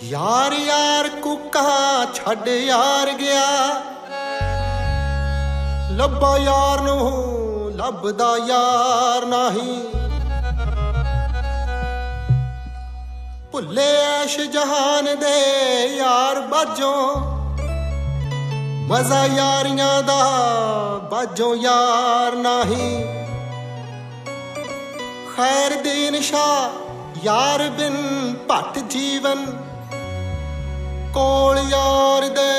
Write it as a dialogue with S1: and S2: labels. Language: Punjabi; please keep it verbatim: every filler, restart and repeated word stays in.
S1: ਯਾਰ ਯਾਰ ਕੂਕਾ ਛੱਡ ਯਾਰ ਗਿਆ, ਲੱਭਾ ਯਾਰ ਨੂੰ ਲੱਭਦਾ ਯਾਰ ਨਹੀਂ। ਭੁੱਲੇ ਐਸ਼ ਜਹਾਨ ਦੇ ਯਾਰ ਬਾਝੋਂ, ਮਜ਼ਾ ਯਾਰੀਆਂ ਦਾ ਬਾਝੋਂ ਯਾਰ ਨਹੀਂ। ਖੈਰਦੀਨ ਸ਼ਾਹ ਯਾਰ ਬਿਨ ਭੱਟ ਜੀਵਨ, ਕੋਲ ਯਾਰ ਦੇ